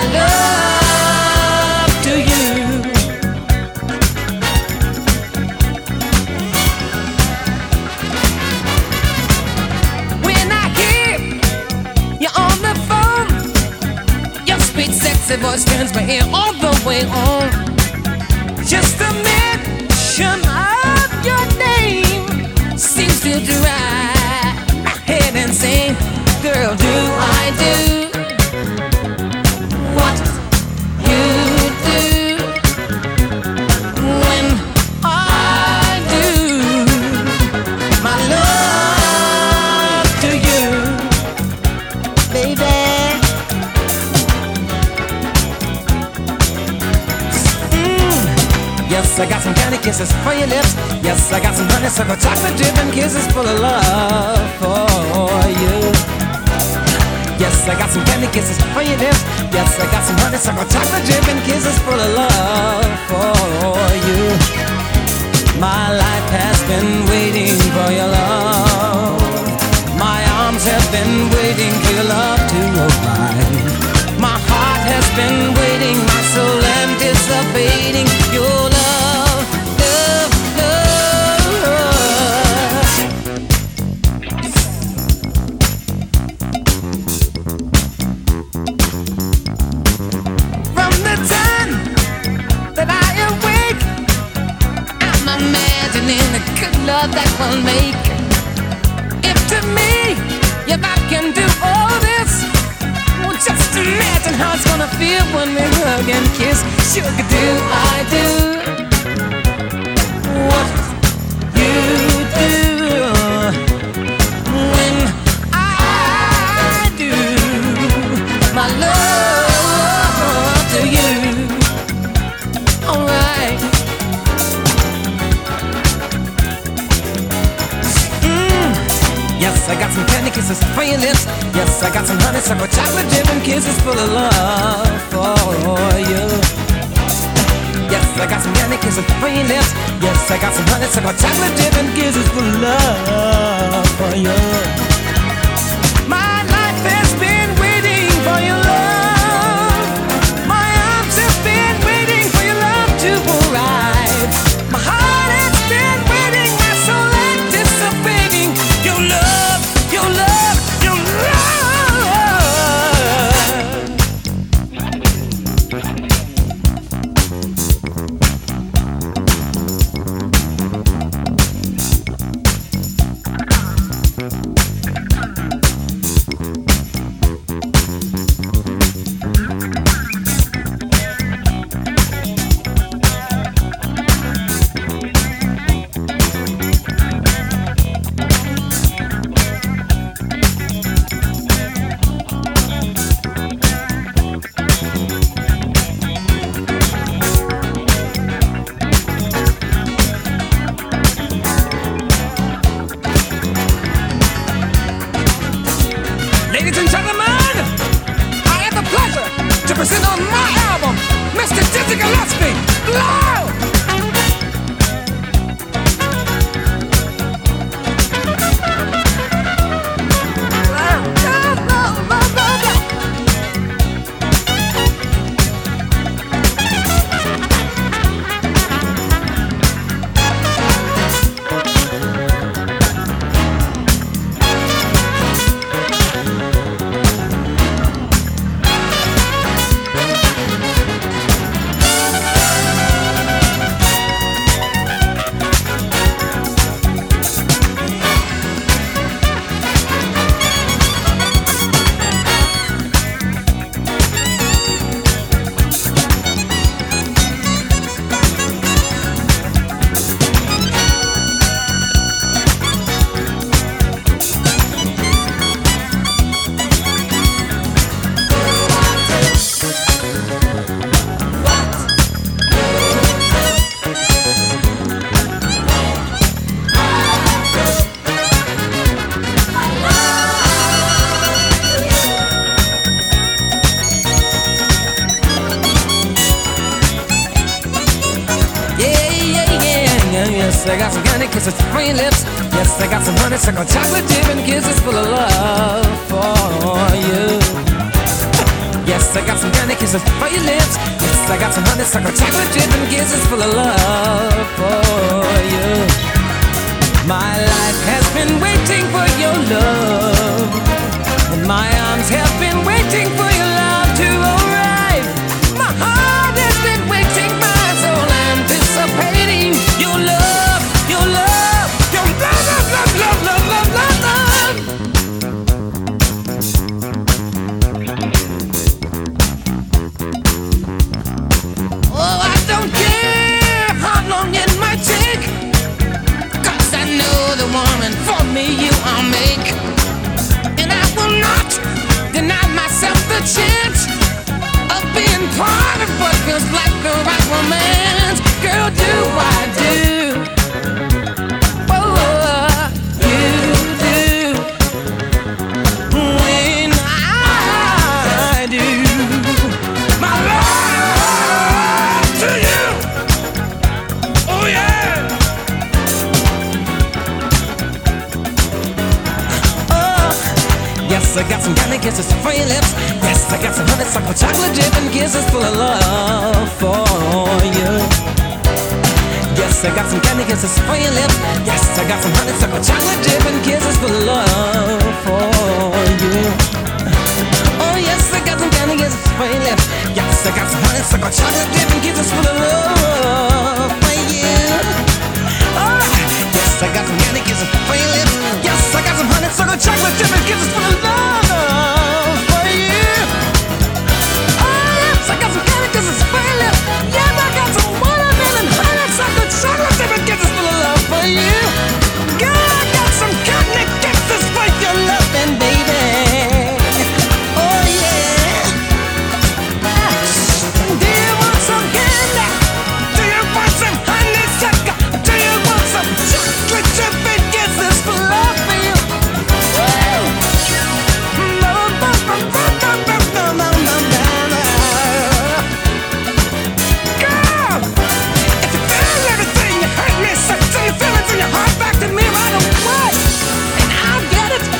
love to you. When I hear you on the phone, your sweet sexy voice turns my ear all the way on. Just a mention of your name seems to drive my head insane. Girl, do I do what you do when I do my love to you, baby? Yes, I got some candy kisses for your lips. Yes, I got some honeysuckle chocolate dripping kisses full of love for you. Yes, I got some candy kisses for your lips. Yes, I got some honeysuckle chocolate dripping kisses full of love for you. My life has been waiting for your love. My arms have been waiting for your love to arrive. My heart has been waiting, my soul anticipating your love, love, love. From the time that I awake, I'm imagining the good love that we'll make. If to me, if I can do all this, well, just imagine how it's gonna feel when we hug and kiss. Sugar, do I do what you do when I do my love to you? Alright. Yes, I got some candy kisses for your lips. Yes, I got some honeysuckle chocolate dripping kisses full of love for you. Yes, I got some candy kisses for your lips. Yes, I got some honeysuckle chocolate dripping kisses full of love for you. My life has been waiting for your love. My arms have been waiting for your love to arrive. My heart has been waiting, my soul anticipating your love, your love, your love. Ladies and gentlemen, I have the pleasure to present on my album, Mr. Dizzy Gillespie, Loud! Yes, I got some candy kisses for your lips. Yes, I got some honeysuckle chocolate dip and kisses full of love for you. Yes, I got some candy kisses for your lips. Yes, I got some honeysuckle chocolate dripping kisses full of love for you. My life has been waiting for your love, and my arms have been waiting for your love to arrive. My heart has been waiting, my soul anticipating your love, your love, your love, love, love, love, love, love, love. Oh, I don't care how long it might take, 'cause I know the woman for me you I'll make. And I will not deny myself the chance of being part of what feels like the right romance. Girl, do I do what you do when I do my love to you? Oh yeah. Yes, I got some candy kisses for your lips. Yes, I got some honeysuckle chocolate dripping kisses full of love for you. Yes, I got some candy kisses for your lips. Yes, I got some honeysuckle chocolate dripping kisses full of love for you. Oh yes, I got some candy kisses for your lips. Yes, I got some honeysuckle chocolate dripping kisses full of love for you. Oh, yes, I got some candy kisses for your lips. Yes, I got some honeysuckle chocolate dripping kisses full of love for you. Oh yes, I got some candy kisses for your lips. Yes, I got some watermelon honeysuckle chocolate dripping kisses full of love for you. Girl, I got some candy kisses for your loving, baby. Oh yeah. Do you want some candy? Do you want some honeysuckle? Do you want some chocolate dripping kisses full of love for you? Girl, if you feel everything, you hurt me, so turn your feelings and your heart back to me right away, and I'll get it.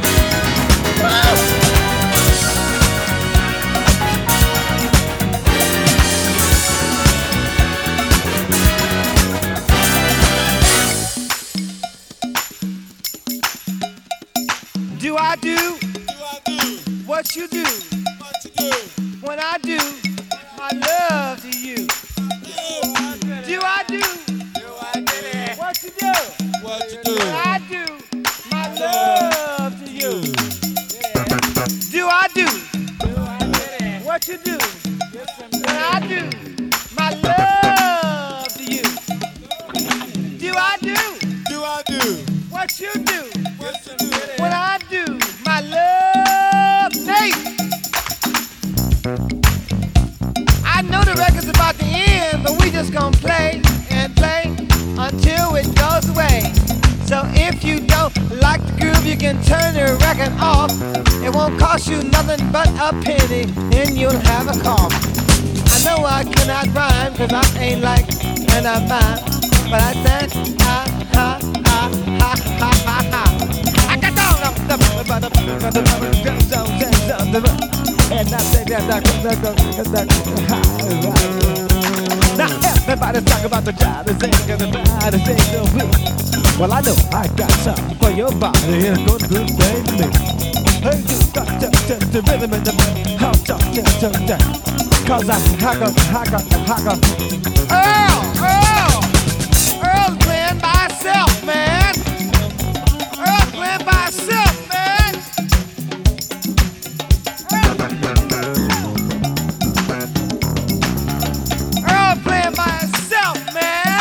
Do I do what you do when I do my love to you? Do I do what you do when I do my love to you? Do I do what you do when I do my love to you? Do I do what you do when I do my love, Nate? I know the record's about to end, but we just gonna play and play until it goes away. So if you don't like the groove, you can turn the record off. It won't cost you nothing but a penny, and you'll have a cough. I know I cannot rhyme, 'cause I ain't like an amount, but I said ha ha ha ha ha ha ha. I got down and I say that now everybody's talking about the job, they think everybody thinks so weak. Well, I know I got something for your body, it's gonna do the same to me. Hey, you got the rhythm in the house, cause I got Earl's playing by himself, man. Earl's playing by himself, man. Earl playing by himself, man.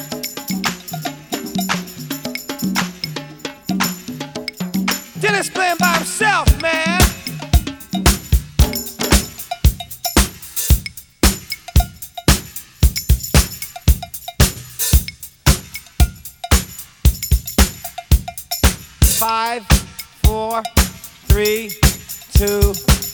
Dennis playing by himself, man. Five, 4, 3, 2.